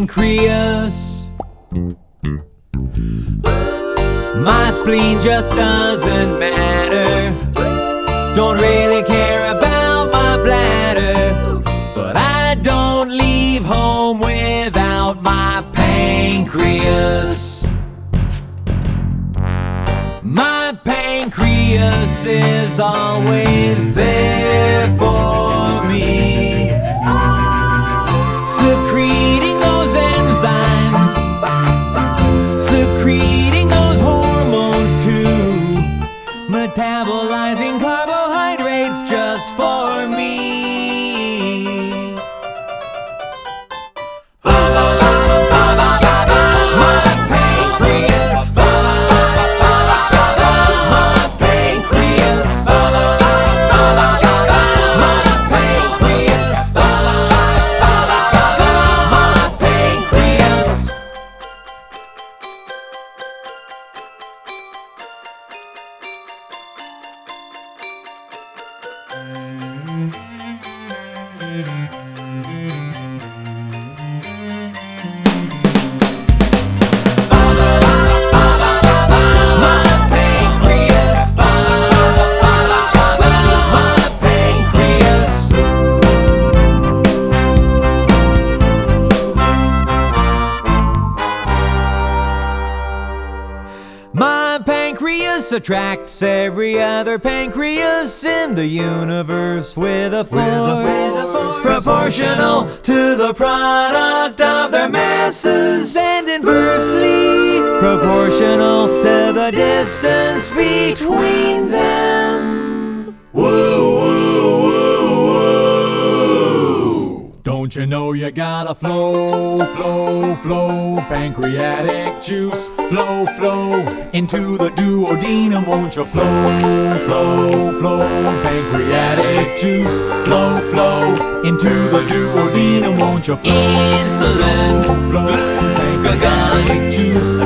pancreas. My spleen just doesn't matter. Don't really care about my bladder, but I don't leave home without my pancreas. My pancreas is always there for me, secreting those enzymes, secreting those hormones too, metabolizing carbohydrates just for me. My pancreas attracts every other pancreas in the universe with a force proportional to the product of their masses, and inversely proportional to the distance between them. Woo, woo, woo, woo. Don't you know you gotta flow, flow, flow, pancreatic juice, flow, flow, into the duodenum, won't you flow, flow, flow, pancreatic juice, flow, flow, into the duodenum, won't you flow, Insulin, flow, pancreatic juice,